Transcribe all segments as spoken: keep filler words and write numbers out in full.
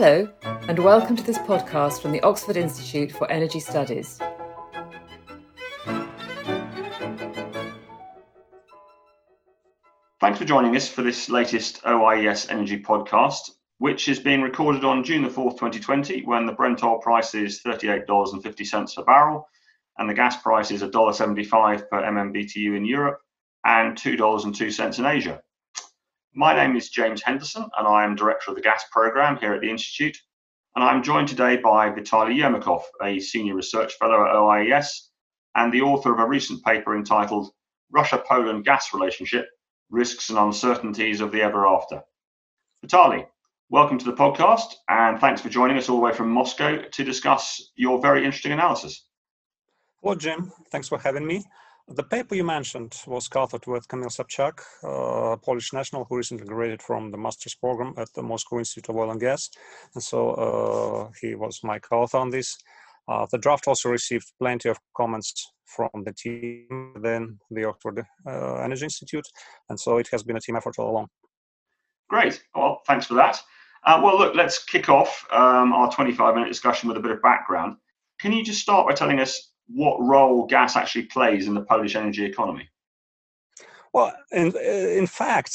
Hello, and welcome to this podcast from the Oxford Institute for Energy Studies. Thanks for joining us for this latest O I E S Energy podcast, which is being recorded on June the fourth, twenty twenty, when the Brent oil price is thirty-eight dollars and fifty cents per barrel, and the gas price is one dollar and seventy-five cents per M M B T U in Europe and two dollars and two cents in Asia. My name is James Henderson, and I am Director of the Gas Programme here at the Institute, and I'm joined today by Vitaly Yermakov, a Senior Research Fellow at O I E S, and the author of a recent paper entitled Russia-Poland Gas Relationship, Risks and Uncertainties of the Ever After. Vitaly, welcome to the podcast, and thanks for joining us all the way from Moscow to discuss your very interesting analysis. Hello, Jim. Thanks for having me. The paper you mentioned was co-authored with Kamil Sobczak, a Polish national who recently graduated from the master's program at the Moscow Institute of Oil and Gas. And so uh, he was my co-author on this. Uh, the draft also received plenty of comments from the team within the Oxford uh, Energy Institute. And so it has been a team effort all along. Great. Well, thanks for that. Uh, well, look, let's kick off um, our twenty-five minute discussion with a bit of background. Can you just start by telling us what role gas actually plays in the Polish energy economy? Well, in, in fact,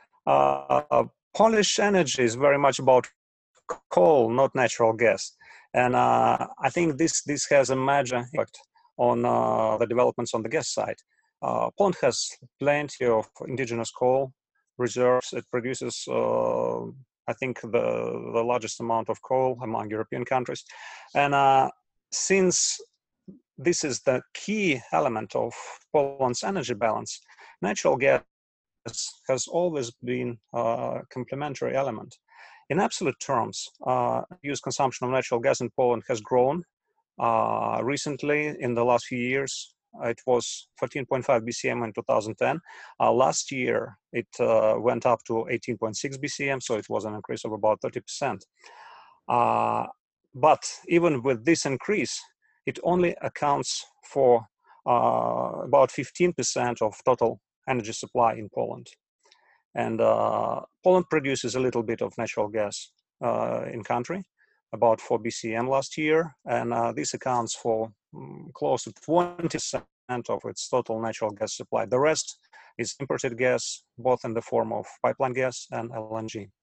uh, Polish energy is very much about coal, not natural gas. And uh, I think this, this has a major impact on uh, the developments on the gas side. Uh, Poland has plenty of indigenous coal reserves. It produces, uh, I think, the, the largest amount of coal among European countries. And uh, since this is the key element of Poland's energy balance, natural gas has always been a complementary element. In absolute terms, uh, use consumption of natural gas in Poland has grown. Uh, recently, in the last few years, it was fourteen point five B C M in two thousand ten. Uh, last year, it uh, went up to eighteen point six B C M, so it was an increase of about thirty percent. Uh, but even with this increase, it only accounts for uh, about fifteen percent of total energy supply in Poland. And uh, Poland produces a little bit of natural gas uh, in country, about four B C M last year, and uh, this accounts for um, close to twenty percent of its total natural gas supply. The rest is imported gas, both in the form of pipeline gas and L N G.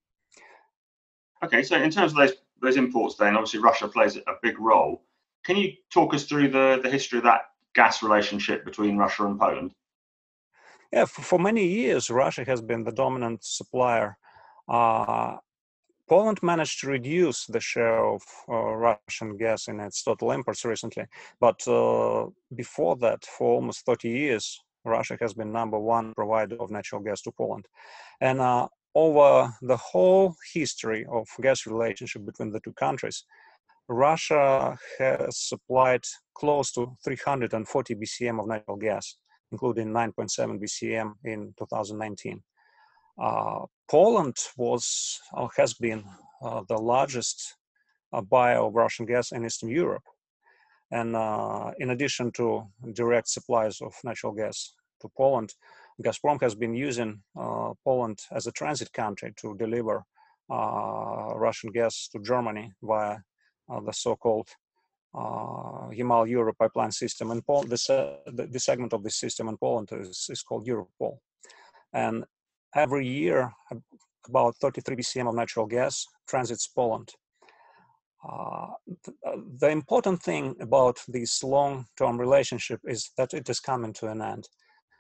Okay, so in terms of those, those imports then, obviously Russia plays a big role. Can you talk us through the, the history of that gas relationship between Russia and Poland? Yeah, for, for many years, Russia has been the dominant supplier. Uh, Poland managed to reduce the share of uh, Russian gas in its total imports recently. But uh, before that, for almost thirty years, Russia has been number one provider of natural gas to Poland. And uh, over the whole history of gas relationship between the two countries, Russia has supplied close to three hundred forty B C M of natural gas, including nine point seven B C M in two thousand nineteen. Uh, Poland was or has been uh, the largest uh, buyer of Russian gas in Eastern Europe. And uh, in addition to direct supplies of natural gas to Poland, Gazprom has been using uh, Poland as a transit country to deliver uh, Russian gas to Germany via uh, the so-called uh, Yamal-Euro pipeline system. And Poland, this, uh, the, the segment of this system in Poland is, is called Europol. And every year, about thirty-three B C M of natural gas transits Poland. Uh, th- the important thing about this long-term relationship is that it is coming to an end.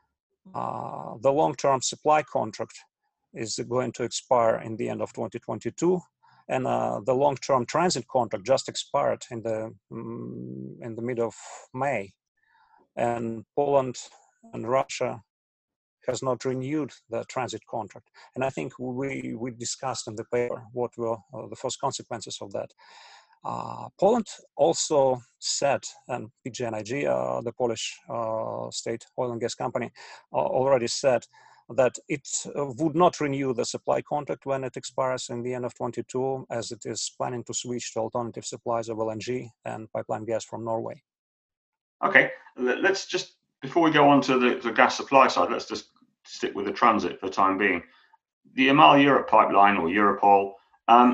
Uh, the long-term supply contract is going to expire in the end of twenty twenty-two, and uh, the long-term transit contract just expired in the um, in the mid of May, and Poland and Russia has not renewed the transit contract. And I think we, we discussed in the paper what were uh, the first consequences of that. Uh, Poland also said, and P G N I G, uh, the Polish uh, state oil and gas company, uh, already said that it uh, would not renew the supply contract when it expires in the end of twenty-two, as it is planning to switch to alternative supplies of L N G and pipeline gas from Norway. Okay, let's just, before we go on to the, the gas supply side, let's just stick with the transit for the time being. The Yamal Europe pipeline, or Europol, um,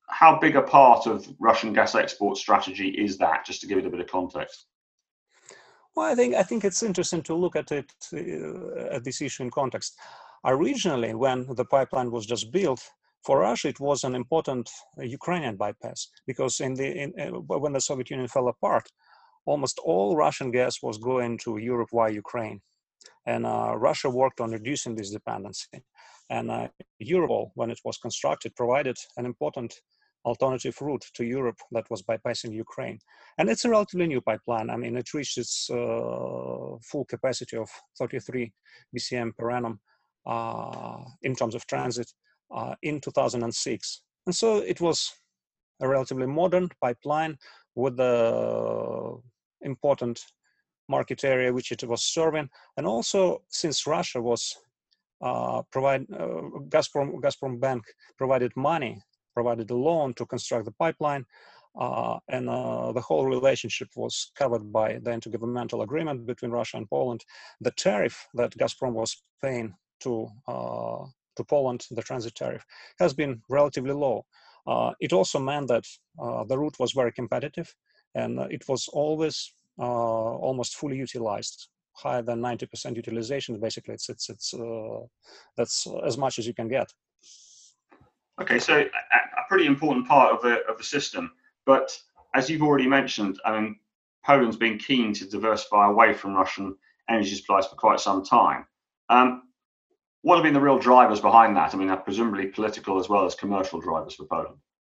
how big a part of Russian gas export strategy is that, just to give it a bit of context? Well, I think I think it's interesting to look at it uh, at this issue in context. Originally, when the pipeline was just built, for Russia it was an important uh, Ukrainian bypass, because in the in, uh, when the Soviet Union fell apart, almost all Russian gas was going to Europe via Ukraine, and uh, Russia worked on reducing this dependency. And uh, Europol, when it was constructed, provided an important alternative route to Europe that was bypassing Ukraine. And it's a relatively new pipeline. I mean, it reached its uh, full capacity of thirty-three B C M per annum uh, in terms of transit uh, in two thousand six. And so it was a relatively modern pipeline with a important market area which it was serving. And also, since Russia was uh, provide uh, Gazprom Gazprom Bank provided money, provided a loan to construct the pipeline, uh, and uh, the whole relationship was covered by the intergovernmental agreement between Russia and Poland. The tariff that Gazprom was paying to uh, to Poland, the transit tariff, has been relatively low. Uh, it also meant that uh, the route was very competitive, and uh, it was always uh, almost fully utilized, higher than ninety percent utilization. Basically, it's it's it's uh, that's as much as you can get. Okay, so a, a pretty important part of the of the system. But as you've already mentioned, I mean, Poland's been keen to diversify away from Russian energy supplies for quite some time. Um, what have been the real drivers behind that? I mean, presumably political as well as commercial drivers for Poland.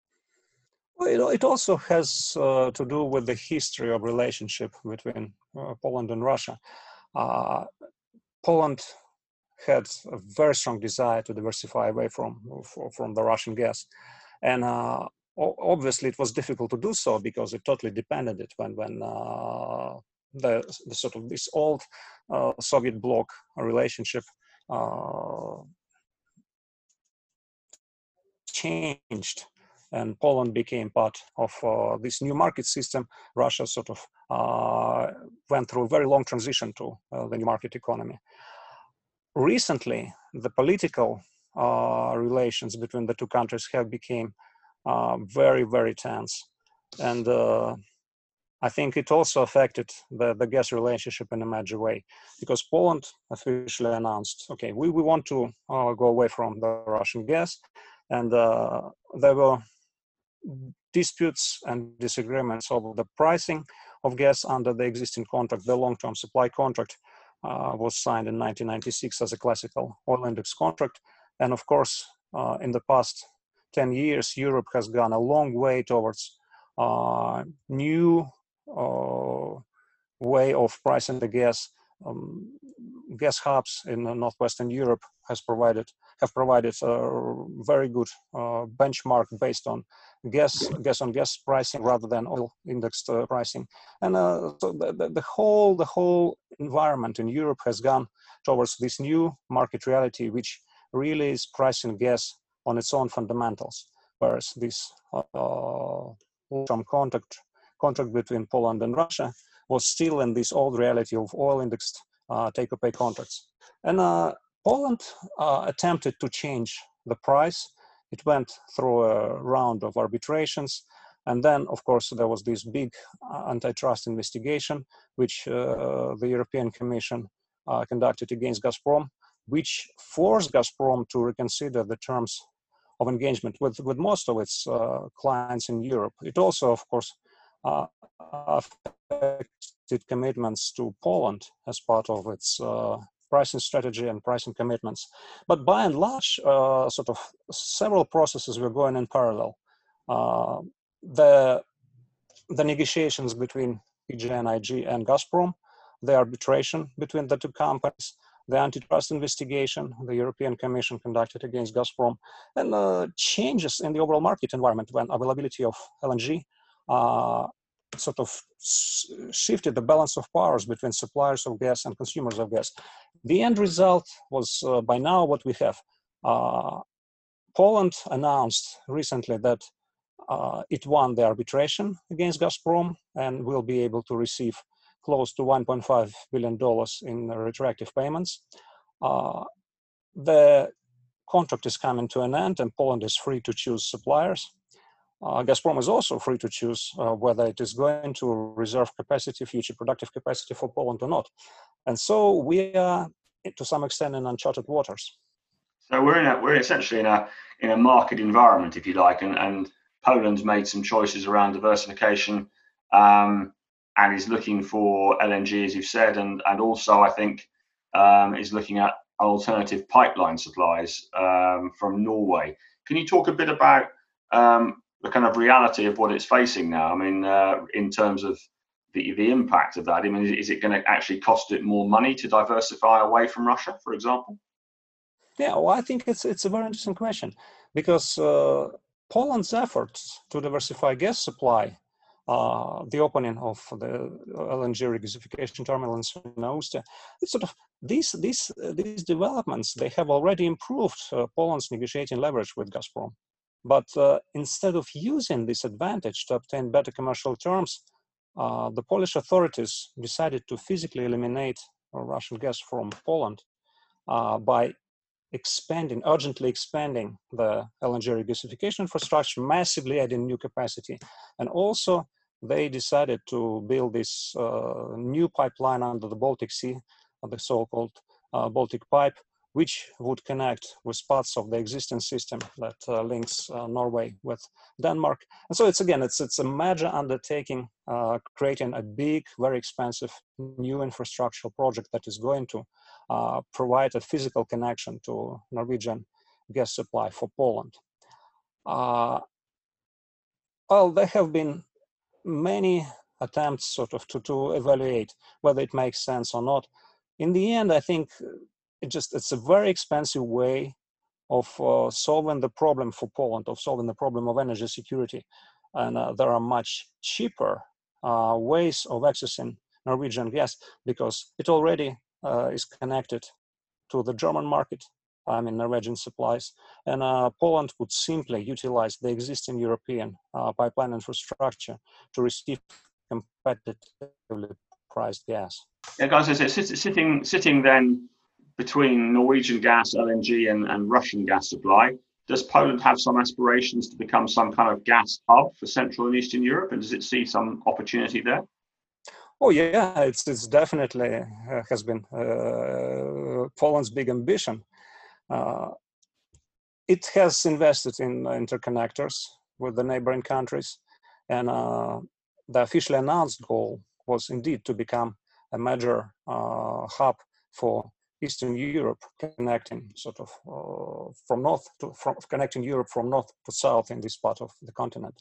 Well, it also has uh, to do with the history of relationship between uh, Poland and Russia. Uh, Poland had a very strong desire to diversify away from from the Russian gas, and uh, obviously it was difficult to do so because it totally depended it when when uh, the, the sort of this old uh, Soviet bloc relationship uh, changed, and Poland became part of uh, this new market system. Russia sort of uh, went through a very long transition to uh, the new market economy. Recently, the political uh, relations between the two countries have become uh, very, very tense. And uh, I think it also affected the, the gas relationship in a major way, because Poland officially announced, okay, we, we want to uh, go away from the Russian gas. And uh, there were disputes and disagreements over the pricing of gas under the existing contract. The long-term supply contract uh, was signed in nineteen ninety-six as a classical oil index contract. And of course, uh, in the past ten years, Europe has gone a long way towards uh, new uh, way of pricing the gas. Um, gas hubs in uh, northwestern Europe has provided have provided a very good uh, benchmark based on gas gas on gas pricing rather than oil indexed uh, pricing, and uh, so the, the, the whole the whole environment in Europe has gone towards this new market reality, which really is pricing gas on its own fundamentals, whereas this uh, long-term contract contract between Poland and Russia was still in this old reality of oil indexed uh, take-or-pay contracts. And uh, Poland uh, attempted to change the price. It went through a round of arbitrations. And then, of course, there was this big uh, antitrust investigation, which uh, the European Commission uh, conducted against Gazprom, which forced Gazprom to reconsider the terms of engagement with, with most of its uh, clients in Europe. It also, of course, uh, affected commitments to Poland as part of its uh, pricing strategy and pricing commitments. But by and large, uh, sort of several processes were going in parallel. Uh, the, the negotiations between P G N I G and Gazprom, the arbitration between the two companies, the antitrust investigation the European Commission conducted against Gazprom, and uh, changes in the overall market environment when availability of L N G uh, sort of shifted the balance of powers between suppliers of gas and consumers of gas. The end result was uh, by now what we have. Uh, Poland announced recently that uh, it won the arbitration against Gazprom and will be able to receive close to one point five billion dollars in retroactive payments. Uh, the contract is coming to an end and Poland is free to choose suppliers. Uh, Gazprom is also free to choose uh, whether it is going to reserve capacity, future productive capacity for Poland or not. And so we are, to some extent, in uncharted waters. So we're in a we're essentially in a in a market environment, if you like, and, and Poland's made some choices around diversification, um, and is looking for L N G, as you've said, and and also I think um, is looking at alternative pipeline supplies um, from Norway. Can you talk a bit about um, the kind of reality of what it's facing now? I mean, uh, in terms of the the impact of that. I mean, is it going to actually cost it more money to diversify away from Russia, for example? Yeah, well, I think it's it's a very interesting question, because uh, Poland's efforts to diversify gas supply, uh, the opening of the L N G regasification terminal in Świnoujście, it's sort of these these uh, these developments, they have already improved uh, Poland's negotiating leverage with Gazprom. But uh, instead of using this advantage to obtain better commercial terms, uh, the Polish authorities decided to physically eliminate Russian gas from Poland uh, by expanding, urgently expanding the L N G regasification infrastructure, massively adding new capacity. And also they decided to build this uh, new pipeline under the Baltic Sea, the so-called uh, Baltic Pipe, which would connect with parts of the existing system that uh, links uh, Norway with Denmark. And so it's, again, it's, it's a major undertaking, uh, creating a big, very expensive new infrastructural project that is going to uh, provide a physical connection to Norwegian gas supply for Poland. Uh, well, there have been many attempts sort of to, to evaluate whether it makes sense or not. In the end, I think it just it's a very expensive way of uh, solving the problem for Poland, of solving the problem of energy security. And uh, there are much cheaper uh, ways of accessing Norwegian gas, because it already uh, is connected to the German market, I mean Norwegian supplies, and uh, Poland would simply utilize the existing European uh, pipeline infrastructure to receive competitively priced gas. Yeah, guys, is it sitting sitting then between Norwegian gas, L N G, and, and Russian gas supply? Does Poland have some aspirations to become some kind of gas hub for Central and Eastern Europe, and does it see some opportunity there? Oh yeah, it's it's definitely uh, has been uh, Poland's big ambition. Uh, it has invested in interconnectors with the neighboring countries, and uh, the officially announced goal was indeed to become a major uh, hub for Eastern Europe, connecting sort of uh, from north to from connecting Europe from north to south in this part of the continent.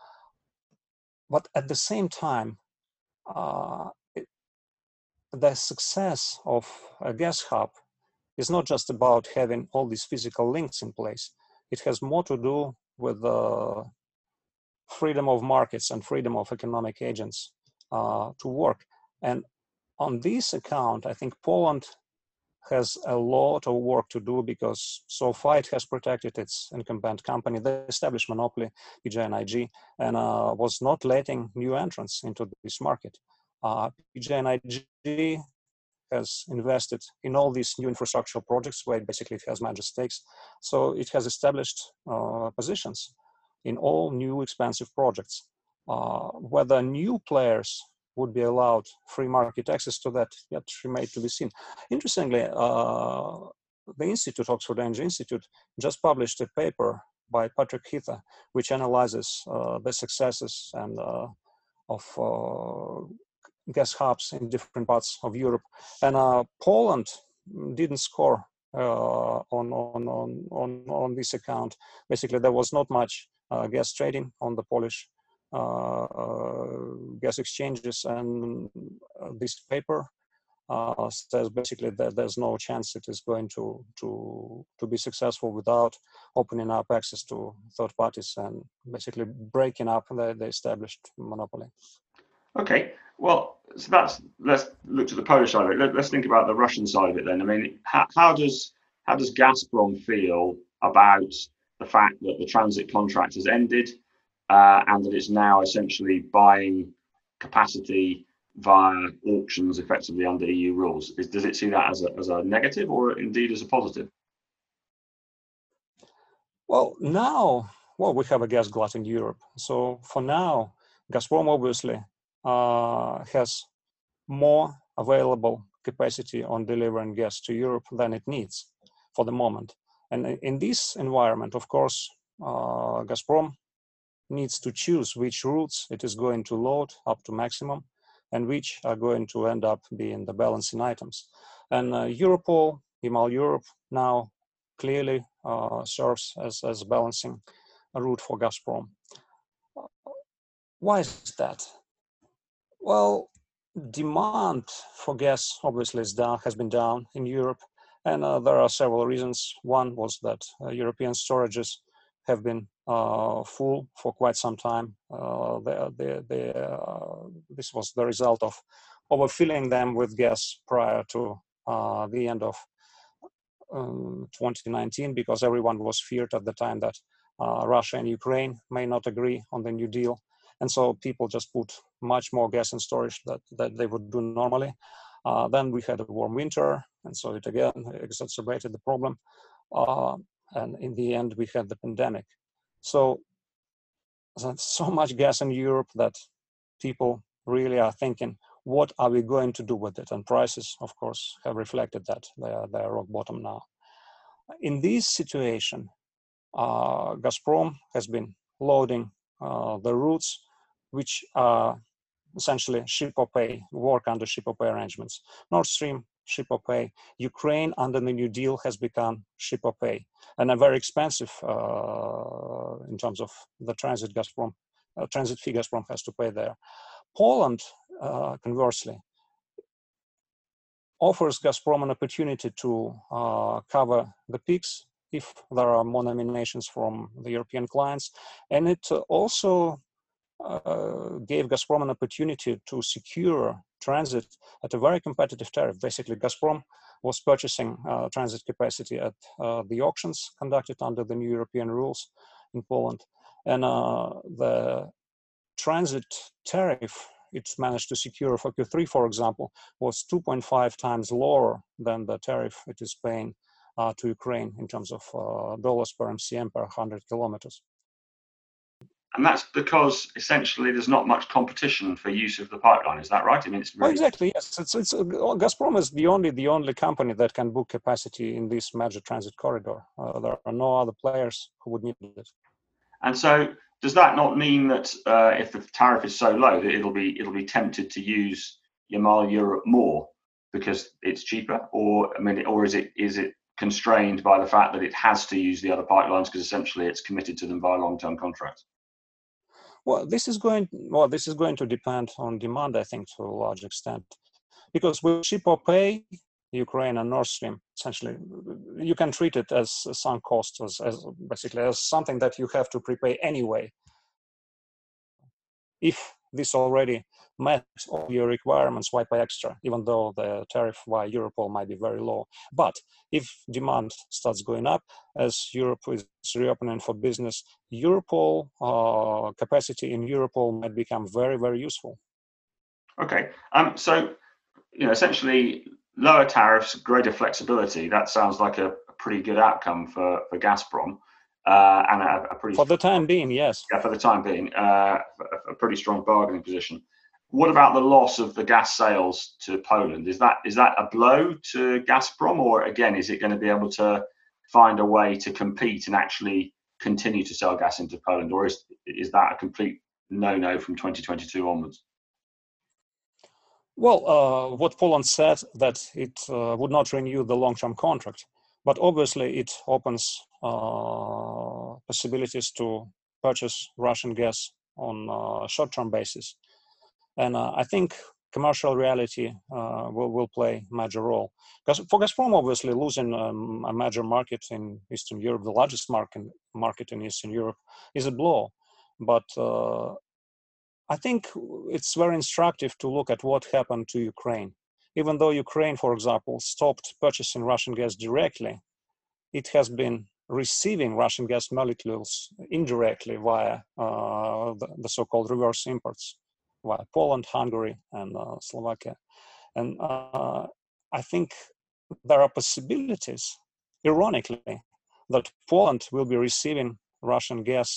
But at the same time, uh, it, the success of a gas hub is not just about having all these physical links in place. It has more to do with the freedom of markets and freedom of economic agents uh, to work. And on this account, I think Poland has a lot of work to do, because so far it has protected its incumbent company, the established monopoly, P G N I G, and uh, was not letting new entrants into this market. Uh, P G N I G has invested in all these new infrastructural projects where basically it has major stakes. So it has established uh, positions in all new expensive projects. Uh, whether new players would be allowed free market access to that yet remains to be seen. Interestingly, uh, the Institute, Oxford Energy Institute, just published a paper by Patrick Heather, which analyzes uh, the successes and uh, of uh, gas hubs in different parts of Europe. And uh, Poland didn't score uh, on, on, on, on, on this account. Basically, there was not much uh, gas trading on the Polish uh, uh, gas exchanges, and uh, this paper uh, says basically that there's no chance it is going to, to, to be successful without opening up access to third parties and basically breaking up the, the established monopoly. Okay, well, so that's, let's look to the Polish side of it. Let, let's think about the Russian side of it then. I mean, how, how does how does Gazprom feel about the fact that the transit contract has ended uh, and that it's now essentially buying capacity via auctions effectively under E U rules? Is, does it see that as a, as a negative or indeed as a positive? Well, now well, we have a gas glut in Europe. So for now, Gazprom obviously uh, has more available capacity on delivering gas to Europe than it needs for the moment. And in this environment, of course, uh, Gazprom needs to choose which routes it is going to load up to maximum and which are going to end up being the balancing items. And uh, Europol, Yamal Europe now clearly uh, serves as, as balancing a route for Gazprom. Why is that? Well, demand for gas obviously is down, has been down in Europe, and uh, there are several reasons. One was that uh, European storages have been uh, full for quite some time. Uh, they, they, they, uh, this was the result of overfilling them with gas prior to uh, the end of um, twenty nineteen, because everyone was feared at the time that uh, Russia and Ukraine may not agree on the New Deal. And so people just put much more gas in storage that, that they would do normally. Uh, then we had a warm winter, and so it again exacerbated the problem. Uh, and in the end, we had the pandemic. So there's so much gas in Europe that people really are thinking, what are we going to do with it? And prices, of course, have reflected that. They are, they are rock bottom now. In this situation, uh, Gazprom has been loading uh, the routes which are essentially ship or pay, work under ship or pay arrangements. Nord Stream, ship or pay. Ukraine, under the New Deal, has become ship or pay, and a very expensive uh, in terms of the transit Gazprom, uh, transit fee Gazprom has to pay there. Poland, uh, conversely, offers Gazprom an opportunity to uh, cover the peaks if there are more nominations from the European clients, and it also Uh, gave Gazprom an opportunity to secure transit at a very competitive tariff. Basically, Gazprom was purchasing uh, transit capacity at uh, the auctions conducted under the new European rules in Poland. And uh, the transit tariff it's managed to secure for Q three, for example, was two point five times lower than the tariff it is paying uh, to Ukraine in terms of uh, dollars per M C M per one hundred kilometers. And that's because essentially there's not much competition for use of the pipeline. Is that right? I mean, it's really... oh, exactly. Yes, it's it's uh, Gazprom is the only the only company that can book capacity in this major transit corridor. Uh, there are no other players who would need it. And so, does that not mean that uh, if the tariff is so low that it'll be it'll be tempted to use Yamal Europe more because it's cheaper, or I mean, or is it is it constrained by the fact that it has to use the other pipelines because essentially it's committed to them via long-term contracts? Well, this is going well. This is going to depend on demand, I think, to a large extent, because with ship or pay, Ukraine and Nord Stream, essentially, you can treat it as a sunk cost, as, as basically as something that you have to prepay anyway. If this already met all your requirements, why pay extra, even though the tariff via Europol might be very low? But if demand starts going up, as Europe is reopening for business, Europol uh, capacity in Europol might become very, very useful. Okay, um, so you know, essentially, lower tariffs, greater flexibility. That sounds like a, a pretty good outcome for for Gazprom. Uh, and a, a pretty for the time being, yes. Yeah, for the time being, uh, a, a pretty strong bargaining position. What about the loss of the gas sales to Poland? Is that is that a blow to Gazprom, or again, is it going to be able to find a way to compete and actually continue to sell gas into Poland, or is is that a complete no-no from twenty twenty-two onwards? Well, uh, what Poland said that it uh, would not renew the long-term contract, but obviously it opens uh, possibilities to purchase Russian gas on a short-term basis. And uh, I think commercial reality uh, will, will play a major role. Because for Gazprom, obviously, losing um, a major market in Eastern Europe, the largest market, market in Eastern Europe, is a blow. But uh, I think it's very instructive to look at what happened to Ukraine. Even though Ukraine, for example, stopped purchasing Russian gas directly, it has been receiving Russian gas molecules indirectly via uh, the, the so-called reverse imports, via Poland, Hungary, and uh, Slovakia. And uh, I think there are possibilities, ironically, that Poland will be receiving Russian gas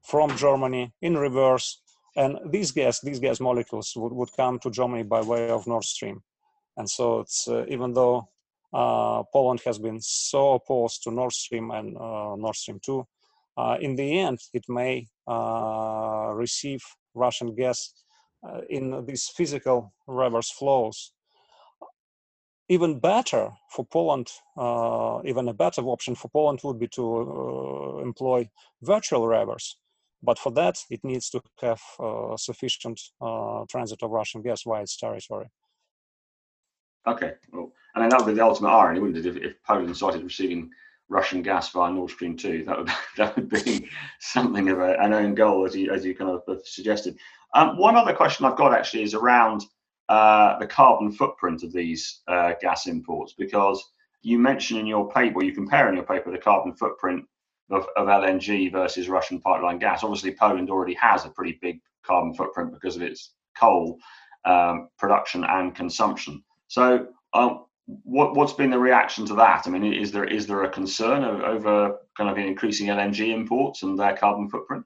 from Germany in reverse, and these gas, these gas molecules would, would come to Germany by way of Nord Stream. And so it's, uh, even though uh, Poland has been so opposed to Nord Stream and uh, Nord Stream two, uh, in the end, it may uh, receive Russian gas uh, in these physical reverse flows. Even better for Poland, uh, even a better option for Poland would be to uh, employ virtual reverse. But for that, it needs to have uh, sufficient uh, transit of Russian gas via its territory. Okay, well, I mean, that would be the ultimate irony, wouldn't it, if, if Poland started receiving Russian gas via Nord Stream two? That would that would be something of a, an own goal, as you as you kind of suggested. Um, one other question I've got actually is around uh, the carbon footprint of these uh, gas imports, because you mention in your paper, you compare in your paper the carbon footprint of, of L N G versus Russian pipeline gas. Obviously, Poland already has a pretty big carbon footprint because of its coal um, production and consumption. So, um, what what's been the reaction to that? I mean, is there is there a concern over kind of increasing L N G imports and their carbon footprint?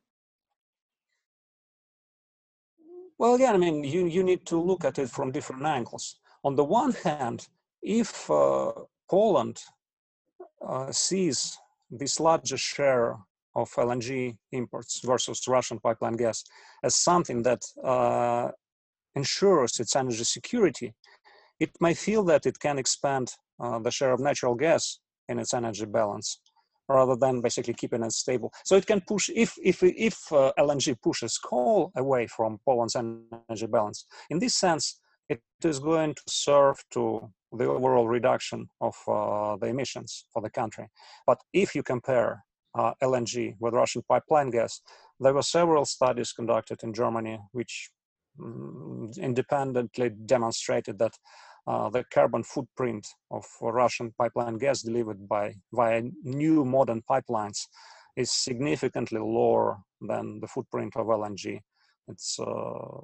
Well, again, I mean, you you need to look at it from different angles. On the one hand, if uh, Poland uh, sees this larger share of L N G imports versus Russian pipeline gas as something that uh, ensures its energy security, it may feel that it can expand uh, the share of natural gas in its energy balance rather than basically keeping it stable. So it can push, if if if uh, L N G pushes coal away from Poland's energy balance, in this sense, it is going to serve to the overall reduction of uh, the emissions for the country. But if you compare uh, L N G with Russian pipeline gas, there were several studies conducted in Germany which um, independently demonstrated that uh, the carbon footprint of Russian pipeline gas delivered by via new modern pipelines is significantly lower than the footprint of L N G. It's uh,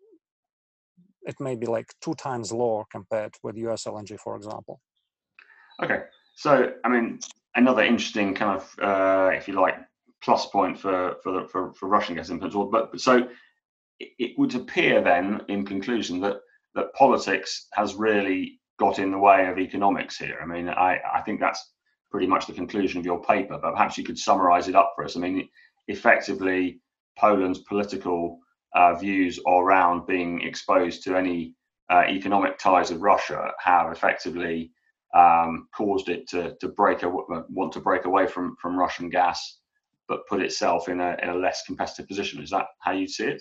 it may be like two times lower compared with U S L N G, for example. Okay, so I mean, another interesting kind of, uh, if you like, plus point for for the, for, for Russian gas imports. But so it, it would appear then, in conclusion, that that politics has really got in the way of economics here. I mean, I I think that's pretty much the conclusion of your paper. But perhaps you could summarize it up for us. I mean, effectively, Poland's political uh, views around being exposed to any uh, economic ties with Russia have effectively um, caused it to to break a, want to break away from from Russian gas, but put itself in a in a less competitive position. Is that how you see it?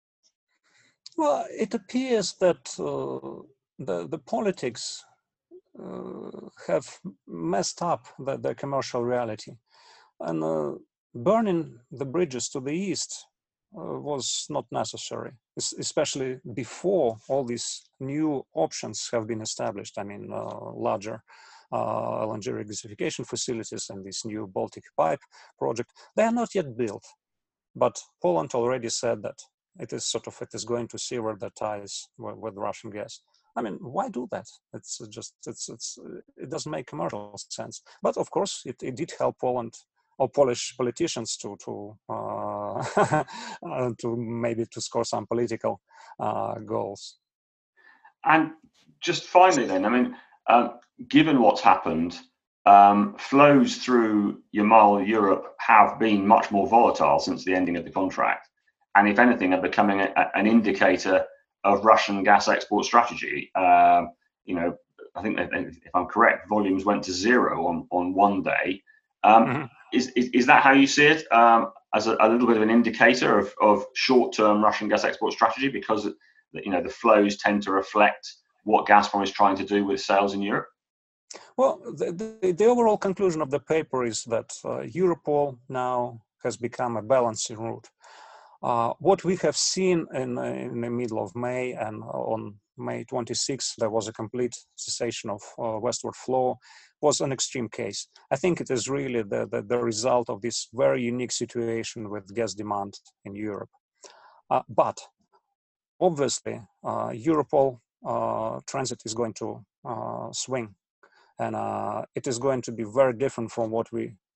Well, it appears that uh, the the politics uh, have messed up the, the commercial reality, and uh, burning the bridges to the east uh, was not necessary, especially before all these new options have been established. I mean, uh, larger uh, L N G regasification facilities and this new Baltic pipe project, they are not yet built, but Poland already said that it is sort of, it is going to sever the ties with, with Russian gas. I mean, why do that? It's just, it's, it's, it doesn't make commercial sense. But of course, it, it did help Poland or Polish politicians to to uh, to maybe to score some political uh, goals. And just finally, then, I mean, um, given what's happened, um, flows through Yamal Europe have been much more volatile since the ending of the contract, and if anything, are becoming a, an indicator of Russian gas export strategy. Um, you know, I think that, if I'm correct, volumes went to zero on on one day. Um, mm-hmm. is, is is that how you see it? Um, as a, a little bit of an indicator of of short-term Russian gas export strategy, because you know the flows tend to reflect what Gazprom is trying to do with sales in Europe? Well, the, the, the overall conclusion of the paper is that uh, Europol now has become a balancing route. Uh, what we have seen in, in the middle of May, and on May twenty-sixth, there was a complete cessation of uh, westward flow, was an extreme case. I think it is really the, the, the result of this very unique situation with gas demand in Europe. Uh, but obviously, uh, Europol uh, transit is going to uh, swing, and uh, it is going to be very different from what we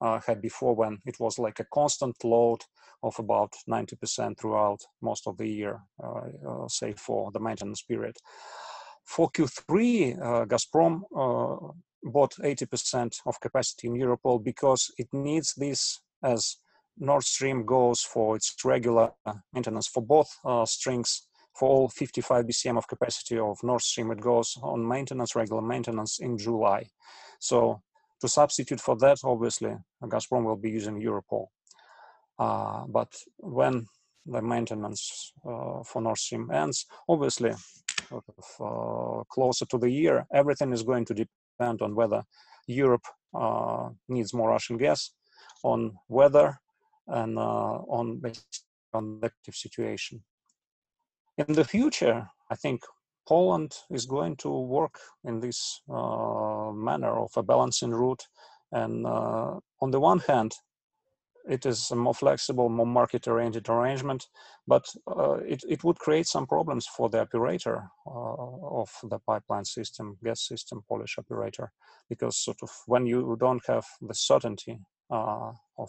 uh, had before, when it was like a constant load of about ninety percent throughout most of the year, uh, uh, say for the maintenance period. For Q three, uh, Gazprom uh, bought eighty percent of capacity in Europol because it needs this as Nord Stream goes for its regular maintenance for both uh, strings. For all fifty-five B C M of capacity of Nord Stream, it goes on maintenance, regular maintenance in July. So to substitute for that, obviously, Gazprom will be using Europol. Uh, but when the maintenance uh, for Nord Stream ends, obviously, sort of, uh, closer to the year, everything is going to depend on whether Europe uh, needs more Russian gas, on weather, and uh, on, on the active situation. In the future, I think Poland is going to work in this uh, manner of a balancing route. And uh, on the one hand, it is a more flexible, more market-oriented arrangement, but uh, it, it would create some problems for the operator uh, of the pipeline system, gas system, Polish operator, because sort of when you don't have the certainty uh, of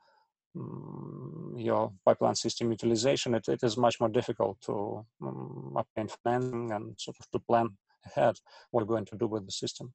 um, your pipeline system utilization, it, it is much more difficult to um, obtain financing and sort of to plan ahead what you're going to do with the system.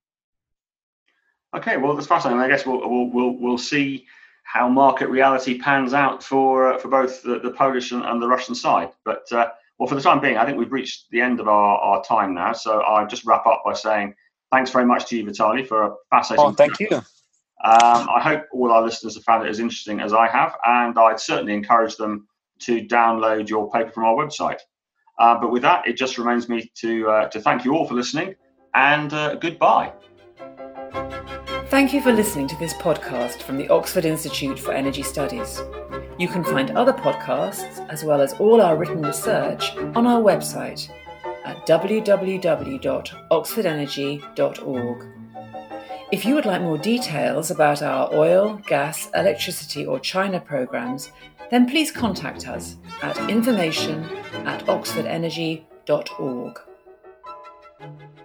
Okay, well, that's fascinating. I guess we'll we'll we'll, we'll see how market reality pans out for uh, for both the, the Polish and, and the Russian side. But uh, well, for the time being, I think we've reached the end of our, our time now. So I'll just wrap up by saying thanks very much to you, Vitaly, for a fascinating. Oh, thank you. Um, I hope all our listeners have found it as interesting as I have, and I'd certainly encourage them to download your paper from our website. Uh, but with that, it just remains me to uh, to thank you all for listening, and uh, goodbye. Thank you for listening to this podcast from the Oxford Institute for Energy Studies. You can find other podcasts, as well as all our written research, on our website at w w w dot oxford energy dot org. If you would like more details about our oil, gas, electricity or China programs, then please contact us at information at oxford energy dot org.